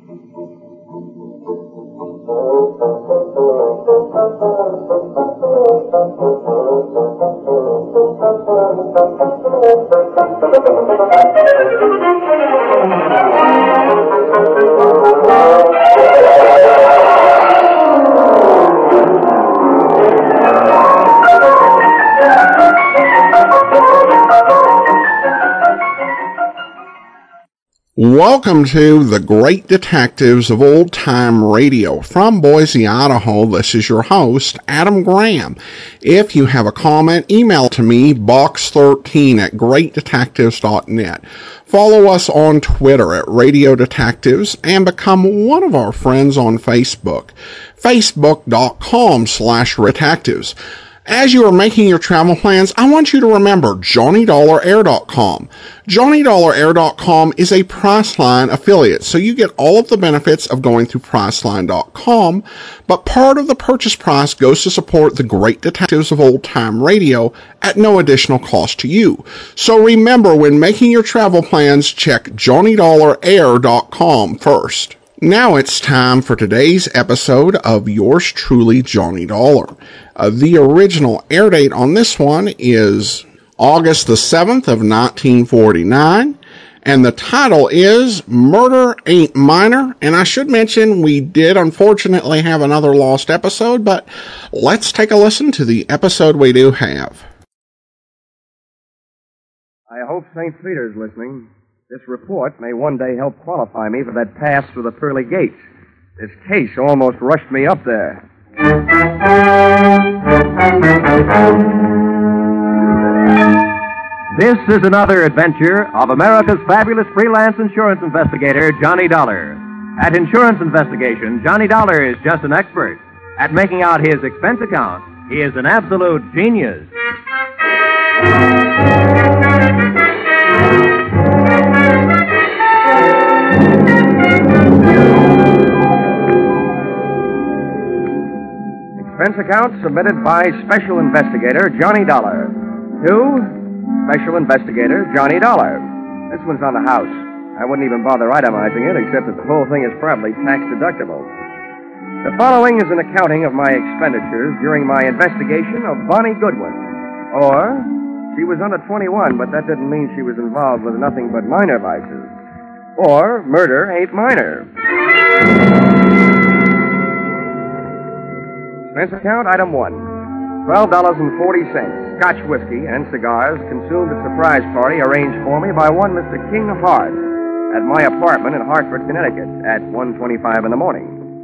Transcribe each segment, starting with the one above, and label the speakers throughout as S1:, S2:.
S1: Welcome to the Great Detectives of Old Time Radio. From Boise, Idaho, this is your host, Adam Graham. If you have a comment, email to me, box13@greatdetectives.net. Follow us on Twitter at Radio Detectives and become one of our friends on Facebook, facebook.com/detectives. As you are making your travel plans, I want you to remember JohnnyDollarAir.com. JohnnyDollarAir.com is a Priceline affiliate, so you get all of the benefits of going through Priceline.com, but part of the purchase price goes to support the Great Detectives of Old Time Radio at no additional cost to you. So remember, when making your travel plans, check JohnnyDollarAir.com first. Now it's time for today's episode of Yours Truly, Johnny Dollar. The original air date on this one is August the 7th of 1949, and the title is Murder Ain't Minor. And I should mention we did unfortunately have another lost episode, but let's take a listen to the episode we do have.
S2: I hope St. Peter's listening. This report may one day help qualify me for that pass through the pearly gates. This case almost rushed me up there. This is another adventure of America's fabulous freelance insurance investigator, Johnny Dollar. At insurance investigation, Johnny Dollar is just an expert. At making out his expense account, he is an absolute genius. Expense account submitted by Special Investigator Johnny Dollar. To Special Investigator Johnny Dollar. This one's on the house. I wouldn't even bother itemizing it, except that the whole thing is probably tax deductible. The following is an accounting of my expenditures during my investigation of Bonnie Goodwin. Or, she was under 21, but that didn't mean she was involved with nothing but minor vices. Or, murder ain't minor. Expense account, item 1. $12.40. Scotch whiskey and cigars consumed at surprise party arranged for me by one Mr. King Hart at my apartment in Hartford, Connecticut at 1:25 in the morning.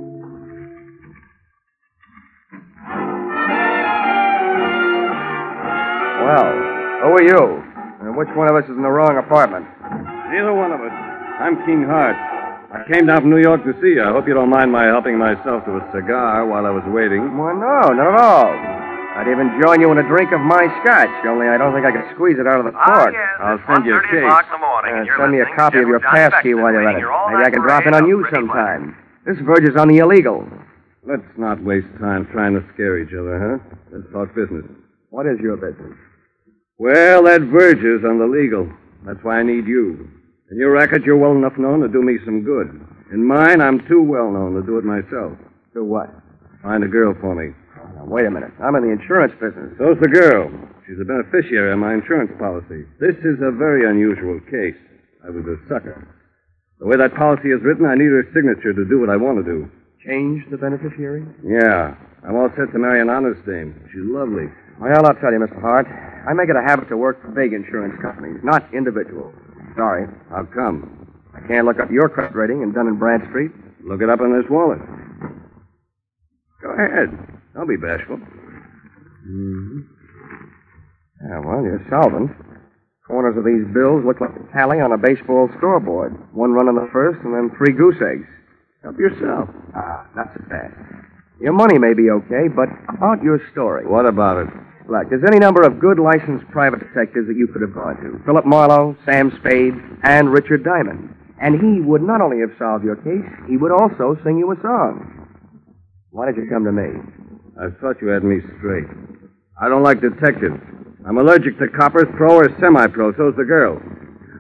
S2: Well, who are you? And which one of us is in the wrong apartment?
S3: Neither one of us. I'm King Hart. I came down from New York to see you. I hope you don't mind my helping myself to a cigar while I was waiting.
S2: Well, no, not at all. I'd even join you in a drink of my scotch, only I don't think I could squeeze it out of the cork.
S4: Yes,
S3: I'll send you a case.
S2: Send me a copy of your pass key while you're at it. Maybe I can drop in on you sometime. This verges on the illegal.
S3: Let's not waste time trying to scare each other, huh? Let's talk business.
S2: What is your business?
S3: Well, that verges on the legal. That's why I need you. In your racket, you're well enough known to do me some good. In mine, I'm too well known to do it myself.
S2: Do what?
S3: Find a girl for me.
S2: Now, wait a minute. I'm in the insurance business.
S3: So's the girl. She's a beneficiary of my insurance policy. This is a very unusual case. I was a sucker. The way that policy is written, I need her signature to do what I want to do.
S2: Change the beneficiary?
S3: Yeah. I'm all set to marry an honest dame. She's lovely.
S2: Well, I'll tell you, Mr. Hart. I make it a habit to work for big insurance companies, not individuals. Sorry.
S3: How come?
S2: I can't look up your credit rating in Dun & Bradstreet.
S3: Look it up in this wallet. Go ahead. Don't be bashful.
S2: Mm-hmm. Yeah, well, you're solvent. Corners of these bills look like a tally on a baseball scoreboard. 1 run on the first, and then 3 goose eggs.
S3: Help yourself.
S2: Not so fast. Your money may be okay, but about your story.
S3: What about it?
S2: Look, there's any number of good licensed private detectives that you could have gone to. Philip Marlowe, Sam Spade, and Richard Diamond. And he would not only have solved your case, he would also sing you a song. Why did you come to me?
S3: I thought you had me straight. I don't like detectives. I'm allergic to coppers, pro or semi-pro. So's the girl.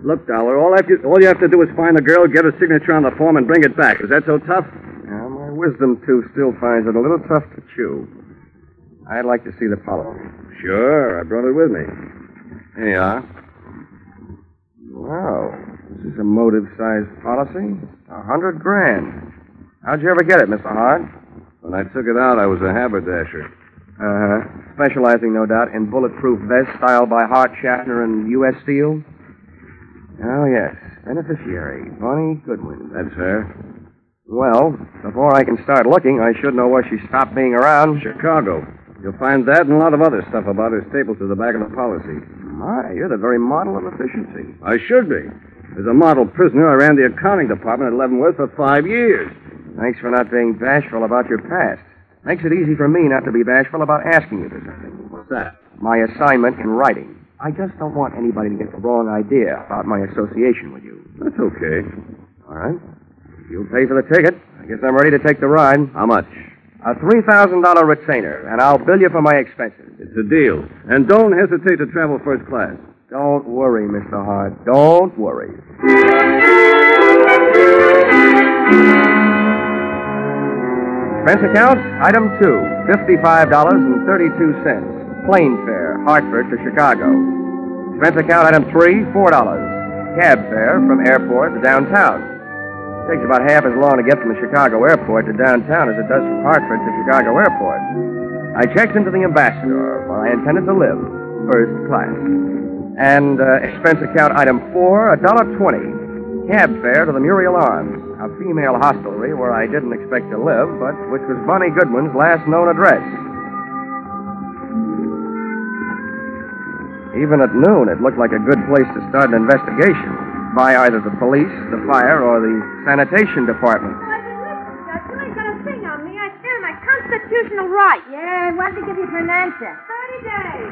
S3: Look, Dollar, all you have to do is find the girl, get her signature on the form, and bring it back. Is that so tough?
S2: Yeah, my wisdom tooth still finds it a little tough to chew. I'd like to see the policy.
S3: Sure, I brought it with me. Here you are.
S2: Wow, this is a motive-sized policy. $100,000. How'd you ever get it, Mr. Hart?
S3: When I took it out, I was a haberdasher.
S2: Uh-huh. Specializing, no doubt, in bulletproof vests styled by Hart, Schaffner, and U.S. Steel? Oh, yes. Beneficiary, Bonnie Goodwin.
S3: That's her.
S2: Well, before I can start looking, I should know where she stopped being around.
S3: Chicago. You'll find that and a lot of other stuff about her stapled to the back of the policy.
S2: My, you're the very model of efficiency.
S3: I should be. As a model prisoner, I ran the accounting department at Leavenworth for 5 years.
S2: Thanks for not being bashful about your past. Makes it easy for me not to be bashful about asking you for something.
S3: What's that?
S2: My assignment in writing. I just don't want anybody to get the wrong idea about my association with you.
S3: That's okay.
S2: All right. You'll pay for the ticket. I guess I'm ready to take the ride.
S3: How much?
S2: A $3,000 retainer, and I'll bill you for my expenses.
S3: It's a deal. And don't hesitate to travel first class.
S2: Don't worry, Mr. Hart. Don't worry. Expense account, item 2, $55.32. Plane fare, Hartford to Chicago. Expense account, item 3, $4. Cab fare from airport to downtown. It takes about half as long to get from the Chicago airport to downtown as it does from Hartford to Chicago airport. I checked into the Ambassador, where I intended to live, first class. And expense account, item 4, $1.20. Cab fare to the Muriel Arms, a female hostelry where I didn't expect to live, but which was Bonnie Goodwin's last known address. Even at noon, it looked like a good place to start an investigation by either the police, the fire, or the sanitation department.
S4: Oh, I said, listen, Judge, you ain't got a thing on me. I stand my constitutional right. Yeah, and when did they give you for an answer? 30 days.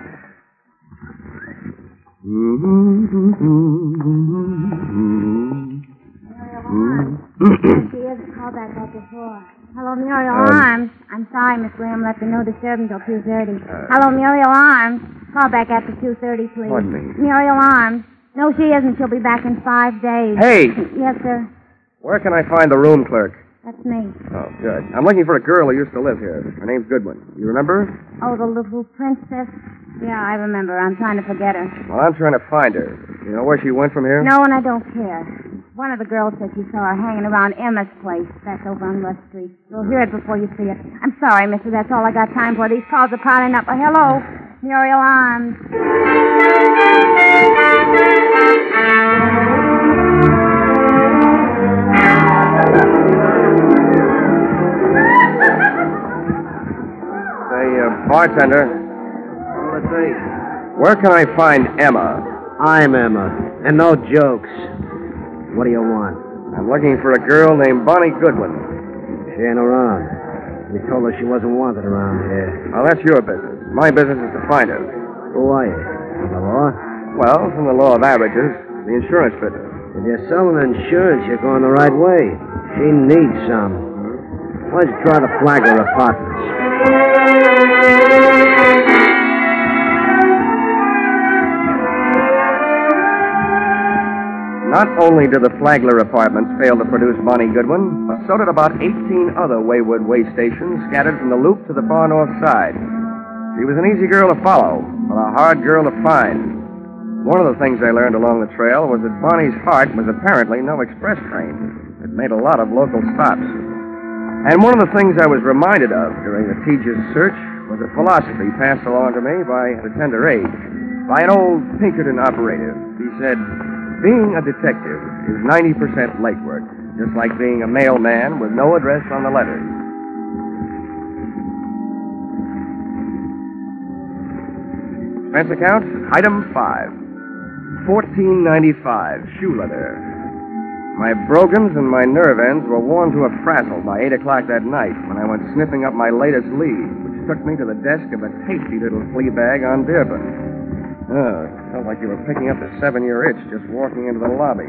S5: She is a callback after 4. Hello, Muriel Arms. I'm sorry, Miss Graham left a no disturb until 2:30. Hello, Muriel Arms. Call back after 2:30, please.
S2: Pardon me?
S5: Muriel Arms. No, she isn't. She'll be back in 5 days.
S2: Hey!
S5: Yes, sir.
S2: Where can I find the room clerk?
S5: That's me.
S2: Oh, good. I'm looking for a girl who used to live here. Her name's Goodwin. You remember her?
S5: Oh, the little princess. Yeah, I remember. I'm trying to forget her.
S2: Well, I'm trying to find her. You know where she went from here?
S5: No, and I don't care. One of the girls said she saw her hanging around Emma's place. That's over on West Street. You'll hear it before you see it. I'm sorry, mister. That's all I got time for. These calls are piling up. Hello, Muriel Arms.
S2: Say, bartender,
S6: Let's see.
S2: where can I find Emma?
S6: I'm Emma, and no jokes. What do you want?
S2: I'm looking for a girl named Bonnie Goodwin.
S6: She ain't around. We told her she wasn't wanted around here.
S2: Well, that's your business. My business is to find her.
S6: Who are you? From the law?
S2: Well, from the law of averages, the insurance business.
S6: If you're selling insurance, you're going the right way. She needs some. Why don't you try the Flagler Apartments?
S2: Not only did the Flagler Apartments fail to produce Bonnie Goodwin, but so did about 18 other Waywood way stations scattered from the Loop to the far north side. She was an easy girl to follow, but a hard girl to find. One of the things I learned along the trail was that Bonnie's heart was apparently no express train. It made a lot of local stops. And one of the things I was reminded of during the tedious search was a philosophy passed along to me at a tender age by an old Pinkerton operative. He said, being a detective is 90% legwork, just like being a mailman with no address on the letters. Expense account, item 5. $14.95, shoe leather. My brogans and my nerve ends were worn to a frazzle by 8 o'clock that night when I went sniffing up my latest lead, which took me to the desk of a tasty little flea bag on Dearborn. Oh, it felt like you were picking up a 7-year itch just walking into the lobby.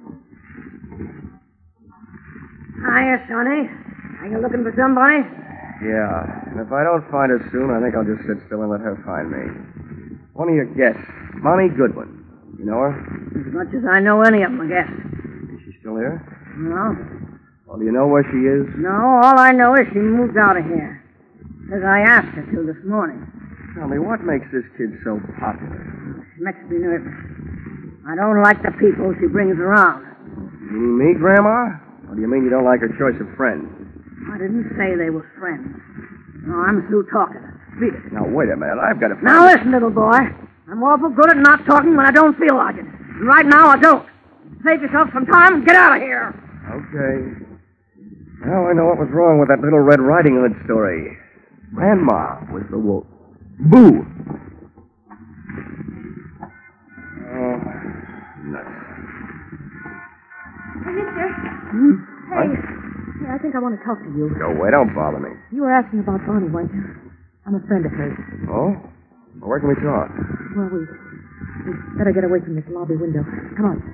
S4: Hiya, Sonny. Are you looking for somebody?
S2: Yeah, and if I don't find her soon, I think I'll just sit still and let her find me. One of your guests, Bonnie Goodwin. You know her?
S7: As much as I know any of them, I guess.
S2: Is she still here?
S7: No.
S2: Well, do you know where she is?
S7: No, all I know is she moved out of here. As I asked her to this morning.
S2: Tell me, what makes this kid so popular?
S7: She makes me nervous. I don't like the people she brings around.
S2: You mean me, Grandma? Or do you mean you don't like her choice of friends?
S7: I didn't say they were friends. No, I'm through talking. Beat it.
S2: Now, wait a minute. I've got to find
S7: Now, listen, little boy. I'm awful good at not talking when I don't feel like it. And right now, I don't. Save yourself some time and get out of here.
S2: Okay. Now I know what was wrong with that Little Red Riding Hood story. Grandma was the wolf. Boo! Oh, nuts.
S4: Hey, mister.
S2: What?
S4: Hey, I think I want to talk to you.
S2: Go away. Don't bother me.
S4: You were asking about Bonnie, weren't you? I'm a friend of hers.
S2: Oh? Well, where can we talk?
S4: Well, we better get away from this lobby window. Come on.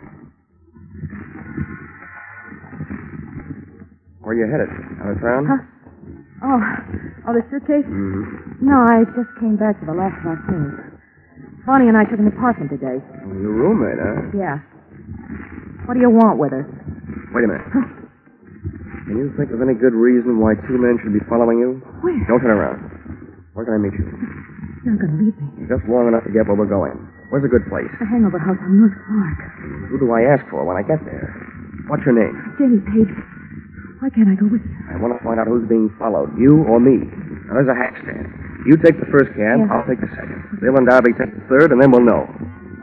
S2: Where are you headed? Out of town?
S4: Huh? Oh, the suitcase?
S2: Mm-hmm.
S4: No, I just came back for the last of our things. Bonnie and I took an apartment today.
S2: Well, your roommate, huh?
S4: Yeah. What do you want with her?
S2: Wait a minute. Can you think of any good reason why two men should be following you?
S4: Where?
S2: Don't turn around. Where can I meet you?
S4: You're not going to leave me.
S2: Just long enough to get where we're going. Where's a good place?
S4: The hangover house on North Park.
S2: Who do I ask for when I get there? What's your name?
S4: Jenny Page. Why can't I go with you?
S2: I want to find out who's being followed, you or me. Now, there's a hack stand. You take the first cab,
S4: Yeah.
S2: I'll take the second. Bill and Darby take the third, and then we'll know.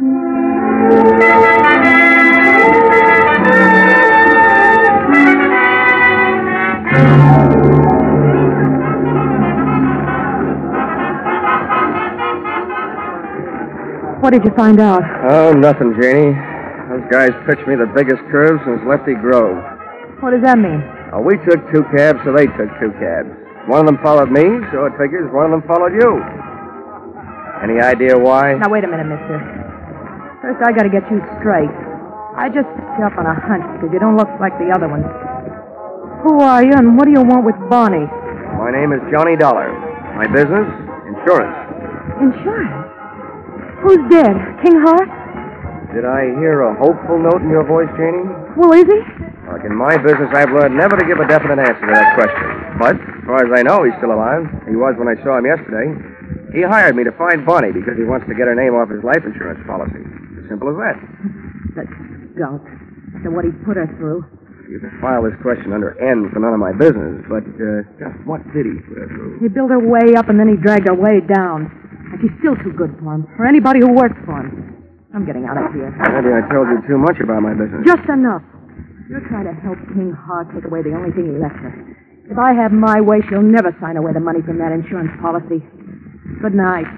S4: What did you find out?
S2: Oh, nothing, Janie. Those guys pitched me the biggest curve since Lefty Grove.
S4: What does that mean?
S2: We took two cabs, so they took two cabs. One of them followed me, so it figures one of them followed you. Any idea why?
S4: Now, wait a minute, mister. First, I got to get you straight. I just picked you up on a hunch because you don't look like the other ones. Who are you, and what do you want with Bonnie?
S2: My name is Johnny Dollar. My business? Insurance.
S4: Insurance? Who's dead? King Hart?
S2: Did I hear a hopeful note in your voice, Janie?
S4: Well, is he?
S2: Look, in my business, I've learned never to give a definite answer to that question. But, as far as I know, he's still alive. He was when I saw him yesterday. He hired me to find Bonnie because he wants to get her name off his life insurance policy. As simple as that.
S4: That skunk. After what he put her through.
S2: You can file this question under N for none of my business, but just what did he put her through?
S4: He built her way up, and then he dragged her way down. And she's still too good for him, or anybody who works for him. I'm getting out of here.
S2: Maybe I told you too much about my business.
S4: Just enough. You're trying to help King Hart take away the only thing he left her. If I have my way, she'll never sign away the money from that insurance policy. Good night.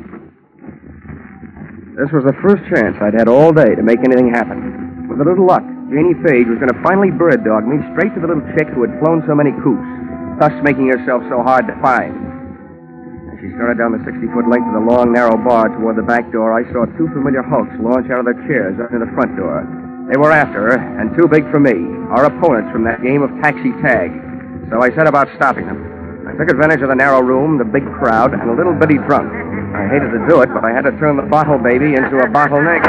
S2: This was the first chance I'd had all day to make anything happen. With a little luck, Janie Page was going to finally bird dog me straight to the little chick who had flown so many coops, thus making herself so hard to find. As she started down the 60-foot length of the long, narrow bar toward the back door, I saw two familiar hulks launch out of their chairs up near the front door. They were after her, and too big for me, our opponents from that game of taxi tag. So I set about stopping them. I took advantage of the narrow room, the big crowd, and a little bitty drunk. I hated to do it, but I had to turn the bottle baby into a bottleneck.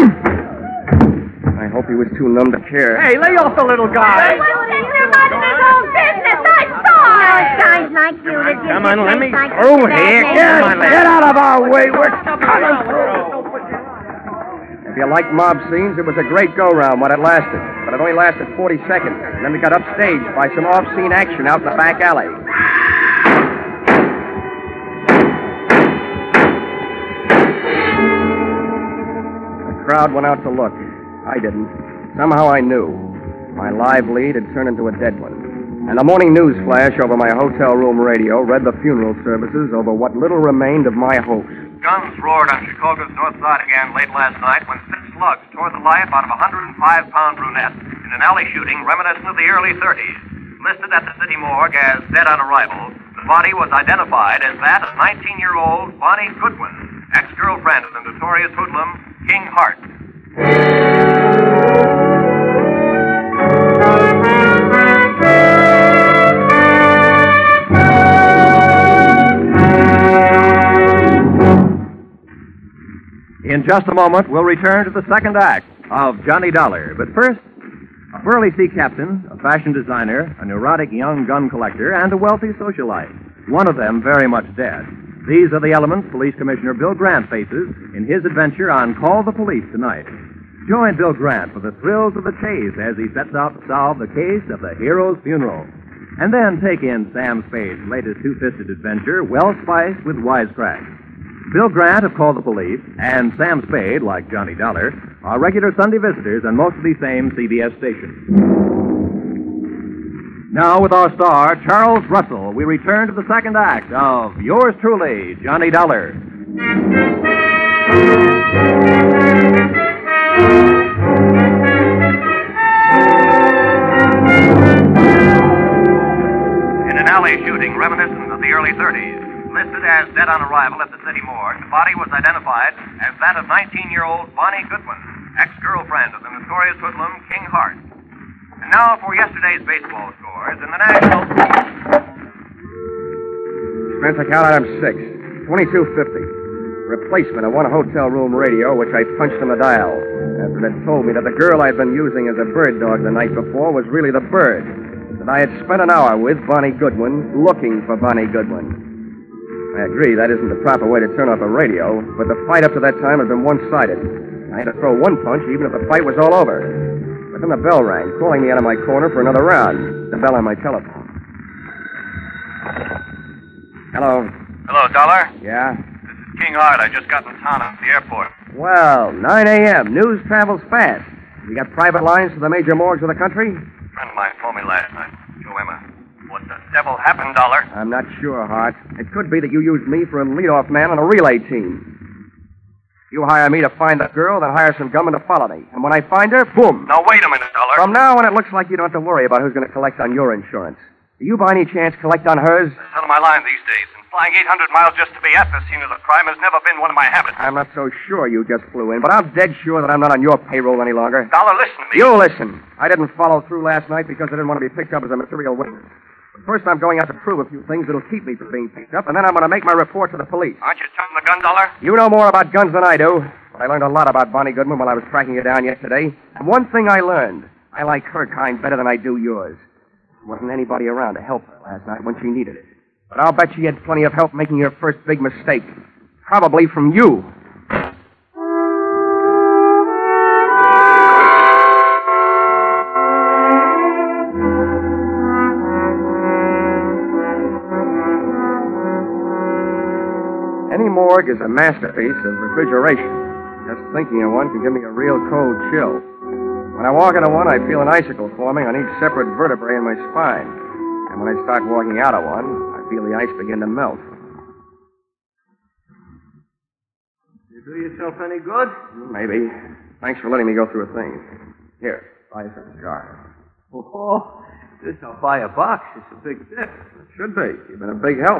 S2: I hope he was too numb to care.
S8: Hey, lay off the little guy.
S4: He won't take him out of his own business. I saw it. Guys like you that give
S8: Come on, let me
S4: like
S8: through here.
S2: Get out of our way. We're coming through. If you like mob scenes, it was a great go-round when it lasted. But it only lasted 40 seconds. And then we got upstaged by some off-scene action out in the back alley. The crowd went out to look. I didn't. Somehow I knew. My live lead had turned into a dead one. And the morning news flash over my hotel room radio read the funeral services over what little remained of my hopes.
S9: Guns roared on Chicago's north side again late last night when 6 slugs tore the life out of a 105-pound brunette in an alley shooting reminiscent of the early 30s. Listed at the city morgue as dead on arrival, the body was identified as that of 19-year-old Bonnie Goodwin, ex-girlfriend of the notorious hoodlum King Hart.
S8: In just a moment, we'll return to the second act.
S2: of Johnny Dollar. But first, a burly sea captain, a fashion designer, a neurotic young gun collector, and a wealthy socialite. One of them very much dead. These are the elements Police Commissioner Bill Grant faces in his adventure on Call the Police tonight. Join Bill Grant for the thrills of the chase as he sets out to solve the case of the hero's funeral. And then take in Sam Spade's latest two-fisted adventure, well spiced with wisecracks. Bill Grant of Call the Police and Sam Spade, like Johnny Dollar, are regular Sunday visitors on most of these same CBS stations. Now, with our star, Charles Russell, we return to the second act of Yours Truly, Johnny Dollar.
S9: In an alley shooting reminiscent of the early 30s, listed as dead on arrival at the city morgue, the body was identified as that of 19-year-old Bonnie Goodwin, ex-girlfriend of the notorious hoodlum King Hart. And now for yesterday's baseball scores in the National...
S2: Expense account item 6, $22.50. Replacement of one hotel room radio, which I punched on the dial after it had told me that the girl I'd been using as a bird dog the night before was really the bird that I had spent an hour with, Bonnie Goodwin, looking for Bonnie Goodwin. I agree that isn't the proper way to turn off a radio, but the fight up to that time had been one-sided. I had to throw one punch even if the fight was all over. But then the bell rang, calling me out of my corner for another round. The bell on my telephone. Hello.
S9: Hello, Dollar.
S2: Yeah?
S9: This is King Hart. I just got in town at the airport.
S2: Well, 9 a.m. News travels fast. You got private lines to the major morgues of the country?
S9: A friend of mine phoned me last night. Joe Emma. What the devil happened, Dollar?
S2: I'm not sure, Hart. It could be that you used me for a leadoff man on a relay team. You hire me to find that girl, then hire some gunmen to follow me. And when I find her, boom.
S9: Now, wait a minute, Dollar.
S2: From now on, it looks like you don't have to worry about who's going to collect on your insurance. Do you, by any chance, collect on hers?
S9: That's out of my line these days. And flying 800 miles just to be at the scene of the crime has never been one of my habits.
S2: I'm not so sure you just flew in, but I'm dead sure that I'm not on your payroll any longer.
S9: Dollar, listen to me.
S2: You listen. I didn't follow through last night because I didn't want to be picked up as a material witness. But first, I'm going out to prove a few things that'll keep me from being picked up, and then I'm going to make my report to the police.
S9: Aren't you turning the gun, Dollar?
S2: You know more about guns than I do, but I learned a lot about Bonnie Goodman while I was tracking her down yesterday. And one thing I learned, I like her kind better than I do yours. There wasn't anybody around to help her last night when she needed it. But I'll bet she had plenty of help making her first big mistake. Probably from you. Any morgue is a masterpiece of refrigeration. Just thinking of one can give me a real cold chill. When I walk into one, I feel an icicle forming on each separate vertebrae in my spine. And when I start walking out of one, I feel the ice begin to melt.
S6: You do yourself any good?
S2: Maybe. Thanks for letting me go through a thing. Here, buy some cigars.
S6: Oh, this I'll buy a box. It's a big tip.
S2: It should be. You've been a big help.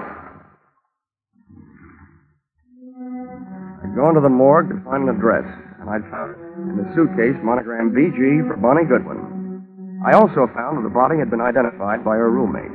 S2: I'd gone to the morgue to find an address, and I'd found it. In the suitcase, monogrammed BG for Bonnie Goodwin. I also found that the body had been identified by her roommate.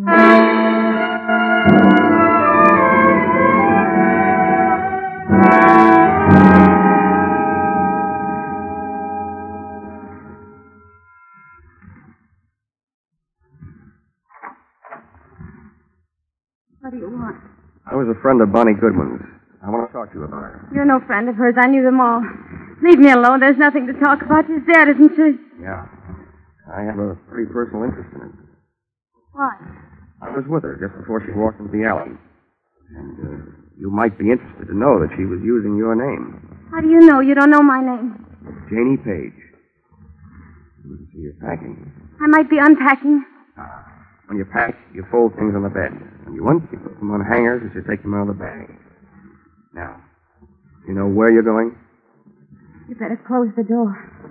S5: What do you want?
S2: I was a friend of Bonnie Goodwin's. I want to talk to you about her.
S5: You're no friend of hers. I knew them all. Leave me alone. There's nothing to talk about. She's dead, isn't she?
S2: Yeah. I have a pretty personal interest in it.
S5: Why?
S2: I was with her just before she walked into the alley. And you might be interested to know that she was using your name.
S5: How do you know? You don't know my name.
S2: Janie Page. You see you're packing.
S5: I might be unpacking.
S2: When you pack, you fold things on the bed. When you want, you put them on hangers as you take them out of the bag. Now, you know where you're going?
S5: You better close the door.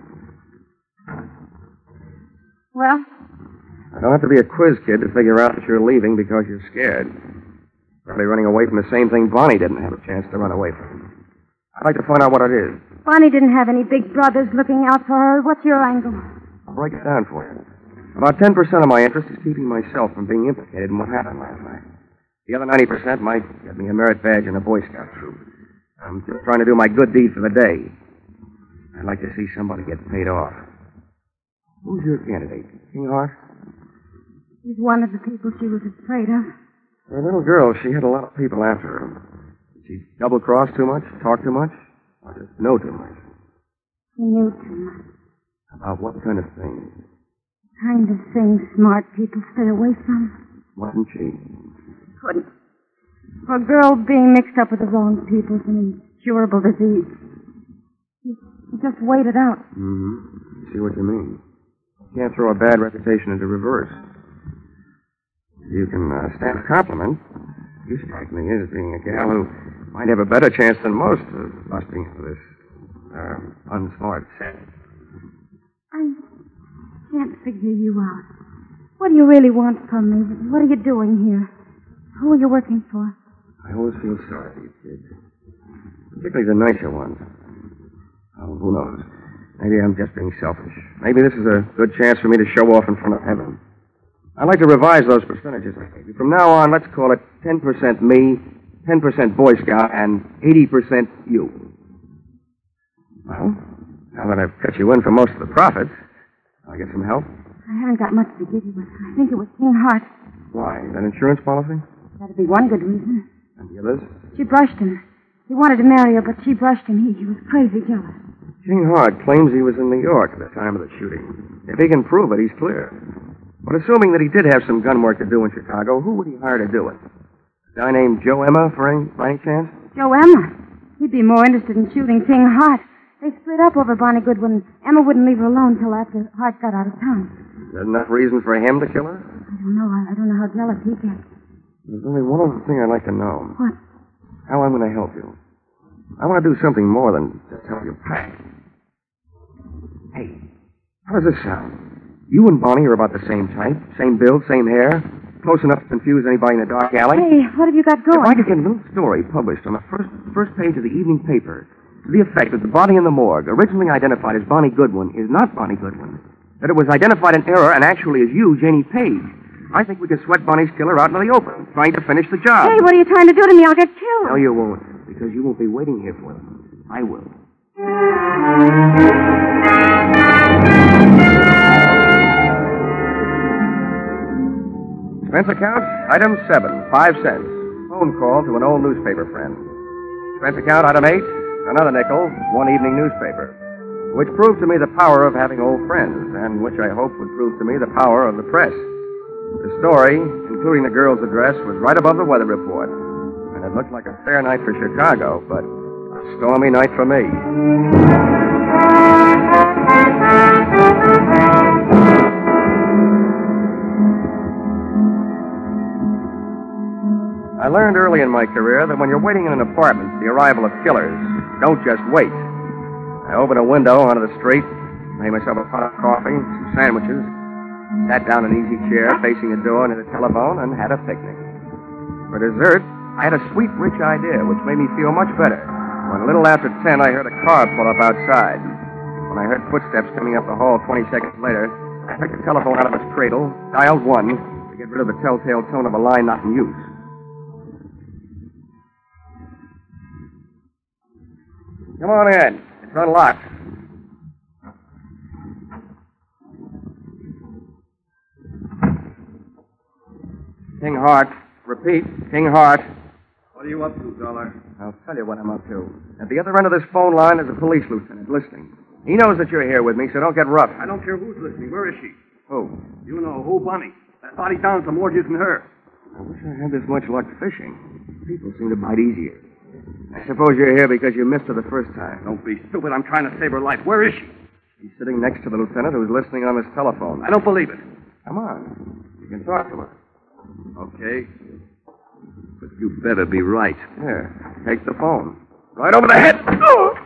S5: Well?
S2: I don't have to be a quiz kid to figure out that you're leaving because you're scared. Probably running away from the same thing Bonnie didn't have a chance to run away from. I'd like to find out what it is.
S5: Bonnie didn't have any big brothers looking out for her. What's your angle?
S2: I'll break it down for you. About 10% of my interest is keeping myself from being implicated in what happened last night. The other 90% might get me a merit badge in a Boy Scout troop. I'm just trying to do my good deed for the day. I'd like to see somebody get paid off. Who's your candidate? Kinghart?
S5: He's one of the people she was afraid of.
S2: For a little girl, she had a lot of people after her. Did she double-cross too much, talk too much, or just know too much?
S5: She knew too much.
S2: About what kind of thing?
S5: The kind of things smart people stay away from.
S2: Wasn't she?
S5: Couldn't. For a girl being mixed up with the wrong people is an incurable disease. She just waited out.
S2: Mm-hmm. See what you mean. You can't throw a bad reputation into reverse. You can stand a compliment. You strike me as being a gal who might have a better chance than most of busting into this unsmart set.
S5: I can't figure you out. What do you really want from me? What are you doing here? Who are you working for?
S2: I always feel sorry for you kids. Particularly the nicer ones. Oh, who knows? Maybe I'm just being selfish. Maybe this is a good chance for me to show off in front of heaven. I'd like to revise those percentages I gave you. From now on, let's call it 10% me, 10% Boy Scout, and 80% you. Well, now that I've cut you in for most of the profits, I'll get some help.
S5: I haven't got much to give you, but I think it was King Hart.
S2: Why? That insurance policy?
S5: That'd be one good reason.
S2: And the others?
S5: She brushed him. He wanted to marry her, but she brushed him. He was crazy jealous.
S2: King Hart claims he was in New York at the time of the shooting. If he can prove it, he's clear. But assuming that he did have some gun work to do in Chicago, who would he hire to do it? A guy named Joe Emma, by any chance?
S5: Joe Emma? He'd be more interested in shooting King Hart. They split up over Bonnie Goodwin. Emma wouldn't leave her alone till after Hart got out of town.
S2: Is that enough reason for him to kill her?
S5: I don't know. I don't know how jealous he gets.
S2: There's only one other thing I'd like to know.
S5: What?
S2: How I'm going to help you. I want to do something more than just help you pack. Hey, how does this sound? You and Bonnie are about the same type, same build, same hair, close enough to confuse anybody in a dark alley.
S5: Hey, what have you got going?
S2: If I could get a little story published on the first page of the evening paper to the effect that the body in the morgue, originally identified as Bonnie Goodwin, is not Bonnie Goodwin, that it was identified in error and actually is you, Janie Page, I think we can sweat Bonnie's killer out into the open, trying to finish the job.
S5: Hey, what are you trying to do to me? I'll get killed.
S2: No, you won't, because you won't be waiting here for them. I will. Expense account, item 7, 5 cents. Phone call to an old newspaper friend. Expense account, item 8, another nickel, one evening newspaper. Which proved to me the power of having old friends, and which I hope would prove to me the power of the press. The story, including the girl's address, was right above the weather report. And it looked like a fair night for Chicago, but a stormy night for me. I learned early in my career that when you're waiting in an apartment for the arrival of killers, don't just wait. I opened a window onto the street, made myself a pot of coffee, some sandwiches, sat down in an easy chair facing a door near the telephone, and had a picnic. For dessert, I had a sweet, rich idea, which made me feel much better. When a little after 10, I heard a car pull up outside. When I heard footsteps coming up the hall 20 seconds later, I took the telephone out of its cradle, dialed 1 to get rid of the telltale tone of a line not in use. Come on in. It's unlocked. King Hart. Repeat, King Hart.
S3: What are you up to, Dollar?
S2: I'll tell you what I'm up to. At the other end of this phone line is a police lieutenant listening. He knows that you're here with me, so don't get rough.
S3: I don't care who's listening. Where is she?
S2: Who?
S3: You know, who, Bonnie? That body down at the morgue isn't her.
S2: I wish I had this much luck fishing. People seem to bite easier. I suppose you're here because you missed her the first time.
S3: Don't be stupid. I'm trying to save her life. Where is she?
S2: She's sitting next to the lieutenant who's listening on this telephone.
S3: I don't believe it.
S2: Come on. You can talk to her.
S3: Okay. But you better be right.
S2: Here, take the phone.
S3: Right over the head. Oh!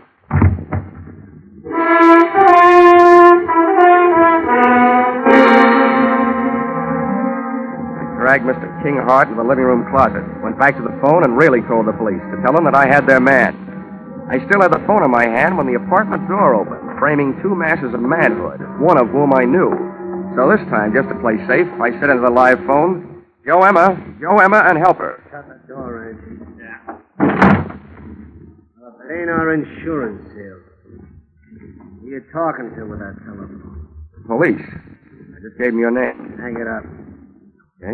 S2: Dragged Mr. King Hart into the living room closet, went back to the phone, and really told the police to tell them that I had their man. I still had the phone in my hand when the apartment door opened, framing two masses of manhood, one of whom I knew. So this time, just to play safe, I said into the live phone, Joe Emma, and help her.
S6: Shut the door, Reggie. Yeah. It ain't our insurance sale. you talking to with that telephone?
S2: Police. I just gave them your name.
S6: Hang it up.
S2: Okay?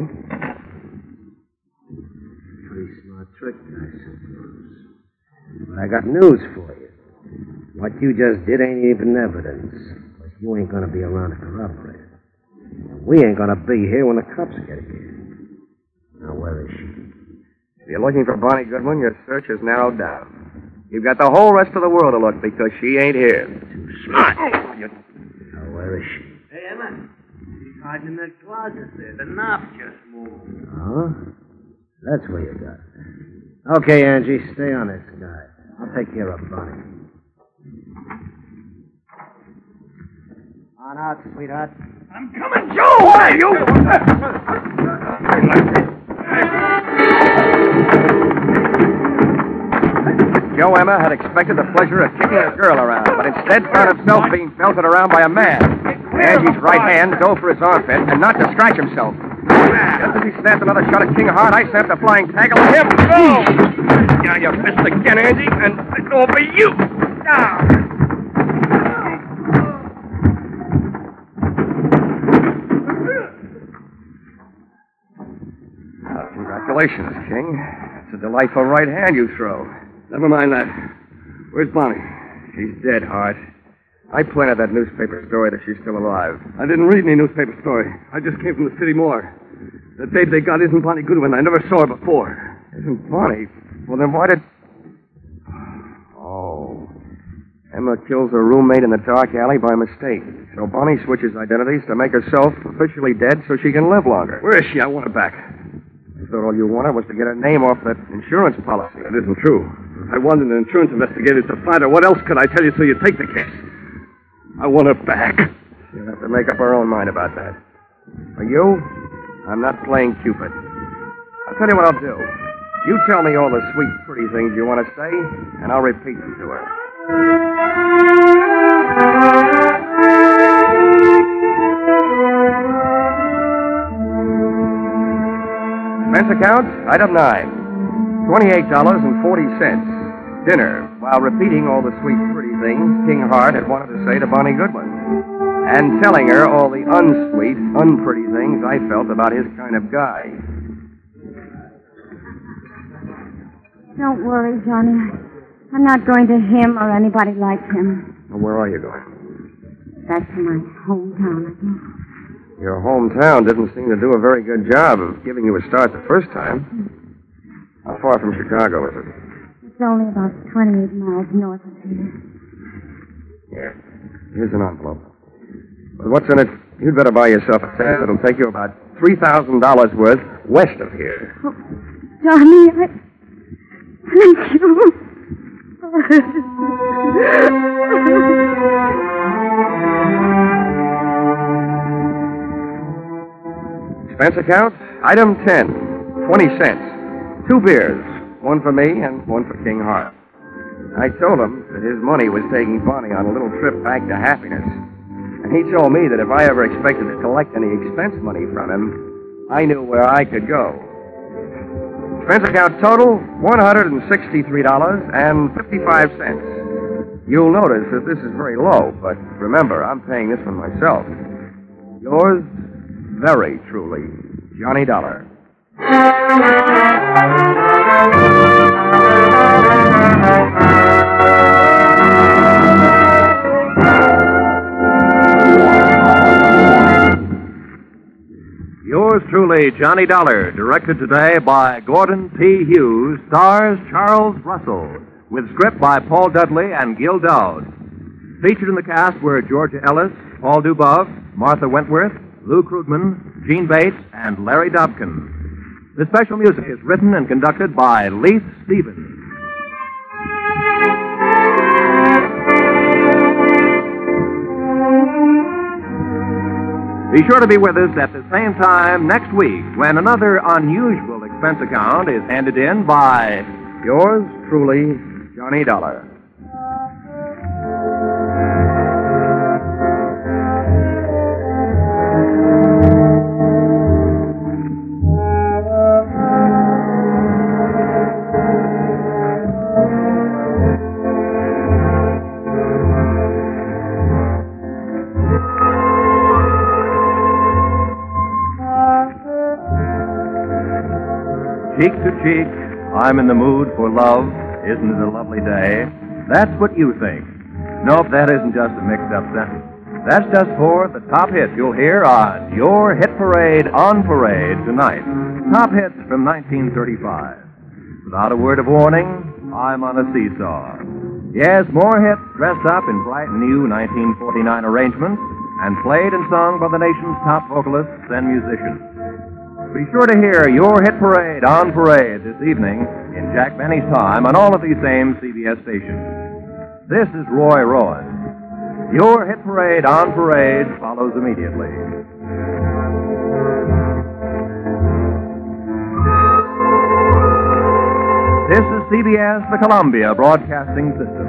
S6: Pretty smart trick, I suppose. But I got news for you. What you just did ain't even evidence. But you ain't gonna be around to corroborate it. We ain't gonna be here when the cops get here. Now, where is she?
S2: If you're looking for Bonnie Goodwin, your search is narrowed down. You've got the whole rest of the world to look because she ain't here.
S6: Too smart. Now, where is she?
S8: Hey, Emma. She's hiding in that closet there. The knob just moved.
S6: Oh? That's where you got it. Okay, Angie, stay on this guy. I'll take care of Bonnie. On out, sweetheart.
S8: I'm coming, Joe! Why, you?
S2: Joe Emma had expected the pleasure of kicking a girl around, but instead found himself being belted around by a man. Angie's right hand dove for his armpit and not to scratch himself. Just as he snapped another shot at King Hart, I snapped a flying tackle at him. Go! Now you missed again, Angie, and it's over you. Now. Congratulations, King. It's a delightful right hand you throw.
S3: Never mind that. Where's Bonnie?
S2: She's dead, Hart. I planted that newspaper story that she's still alive.
S3: I didn't read any newspaper story. I just came from the city morgue. The babe they got isn't Bonnie Goodwin. I never saw her before.
S2: Isn't Bonnie? Well, then why did... Oh. Emma kills her roommate in the dark alley by mistake. So Bonnie switches identities to make herself officially dead so she can live longer.
S3: Where is she? I want her back.
S2: I thought all you wanted was to get her name off that insurance policy.
S3: That isn't true. I wanted an insurance investigator to find her. What else could I tell you so you take the case? I want her back.
S2: She'll have to make up her own mind about that. For you, I'm not playing Cupid. I'll tell you what I'll do. You tell me all the sweet, pretty things you want to say, and I'll repeat them to her. Expense account, item 9. $28.40. Dinner, while repeating all the sweet, pretty things King Hart had wanted to say to Bonnie Goodwin. And telling her all the unsweet, unpretty things I felt about his kind of guy.
S5: Don't worry, Johnny. I'm not going to him or anybody like him.
S2: Well, where are you going?
S5: Back to my hometown, I guess.
S2: Your hometown didn't seem to do a very good job of giving you a start the first time. How far from Chicago is it?
S5: It's only about 28 miles north of here.
S2: Here. Here's an envelope. But what's in it? You'd better buy yourself a ticket. It'll take you about $3,000 worth west of here.
S5: Oh, Johnny, thank you.
S2: Expense account, item 10, 20 cents. 2 beers, one for me and one for King Hart. I told him that his money was taking Bonnie on a little trip back to happiness. And he told me that if I ever expected to collect any expense money from him, I knew where I could go. Expense account total, $163.55. You'll notice that this is very low, but remember, I'm paying this one myself. Yours, very truly, Johnny Dollar.
S9: Yours truly, Johnny Dollar, directed today by Gordon P. Hughes, stars Charles Russell, with script by Paul Dudley and Gil Dowd. Featured in the cast were Georgia Ellis, Paul Dubov, Martha Wentworth, Lou Krugman, Gene Bates, and Larry Dobkin. The special music is written and conducted by Leith Stevens. Be sure to be with us at the same time next week when another unusual expense account is handed in by
S2: Yours truly, Johnny Dollar.
S9: cheek to cheek, I'm in the mood for love, isn't it a lovely day? That's what you think. Nope, that isn't just a mixed-up sentence. That's just for the top hits you'll hear on your Hit Parade on Parade tonight. Top hits from 1935. Without a word of warning, I'm on a seesaw. Yes, more hits dressed up in bright new 1949 arrangements and played and sung by the nation's top vocalists and musicians. Be sure to hear your Hit Parade on Parade this evening in Jack Benny's time on all of these same CBS stations. This is Roy Rowan. Your Hit Parade on Parade follows immediately. This is CBS, the Columbia Broadcasting System.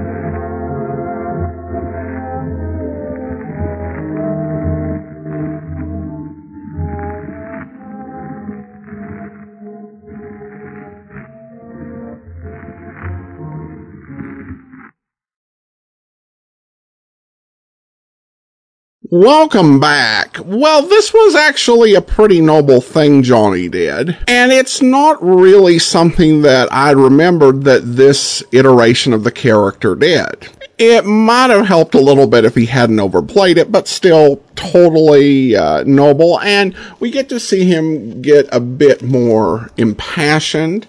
S1: Welcome back. Well, this was actually a pretty noble thing Johnny did, and it's not really something that I remembered that this iteration of the character did. It might have helped a little bit if he hadn't overplayed it, but still totally noble, and we get to see him get a bit more impassioned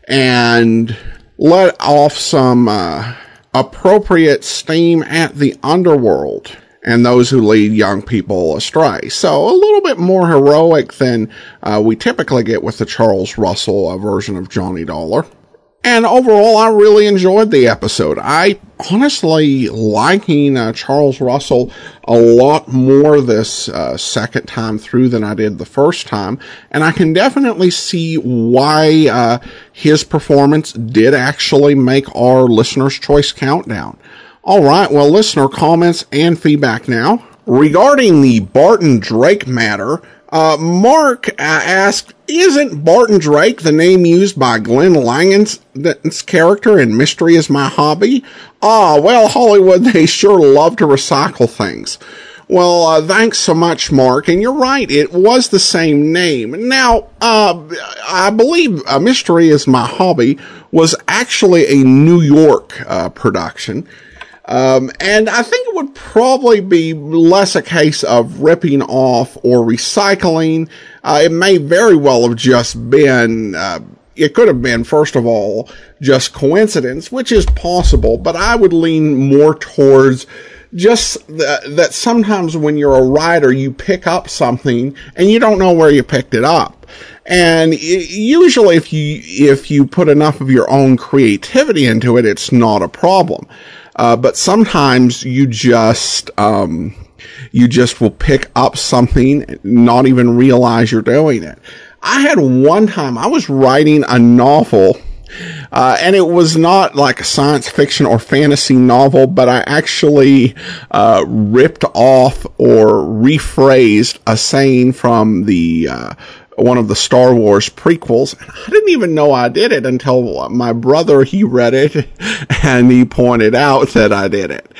S1: and let off some appropriate steam at the underworld and those who lead young people astray. So a little bit more heroic than we typically get with the Charles Russell version of Johnny Dollar. And overall, I really enjoyed the episode. I honestly liking Charles Russell a lot more this second time through than I did the first time. And I can definitely see why his performance did actually make our Listener's Choice Countdown. All right, well, listener comments and feedback now. Regarding the Barton Drake matter, Mark asked, isn't Barton Drake the name used by Glenn Langan's character in Mystery Is My Hobby? Well, Hollywood, they sure love to recycle things. Well, thanks so much, Mark. And you're right, it was the same name. Now, I believe Mystery Is My Hobby was actually a New York production. And I think it would probably be less a case of ripping off or recycling. It may very well have just been, it could have been, first of all, just coincidence, which is possible, but I would lean more towards just that sometimes when you're a writer, you pick up something and you don't know where you picked it up. And usually if you put enough of your own creativity into it, it's not a problem. But sometimes you just will pick up something, not even realize you're doing it. I had one time, I was writing a novel, and it was not like a science fiction or fantasy novel, but I actually, ripped off or rephrased a saying from one of the Star Wars prequels. I didn't even know I did it until my brother, he read it and he pointed out that I did it.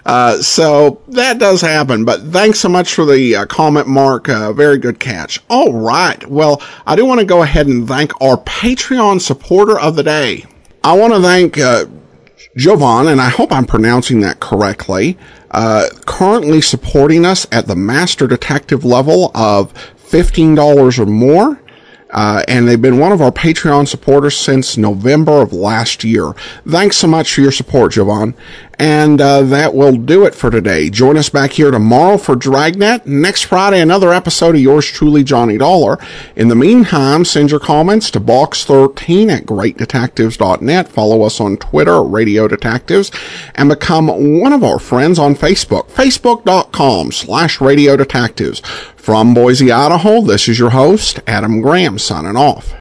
S1: So that does happen, but thanks so much for the comment, Mark. Very good catch. All right. Well, I do want to go ahead and thank our Patreon supporter of the day. I want to thank, Jovan, and I hope I'm pronouncing that correctly, currently supporting us at the Master Detective level of $15 or more, and they've been one of our Patreon supporters since November of last year. Thanks so much for your support, Jovan. And that will do it for today. Join us back here tomorrow for Dragnet. Next Friday, another episode of yours truly, Johnny Dollar. In the meantime, send your comments to box13 at greatdetectives.net. Follow us on Twitter at Radio Detectives, and become one of our friends on Facebook, facebook.com/Radio Detectives. From Boise, Idaho, this is your host, Adam Graham, signing off.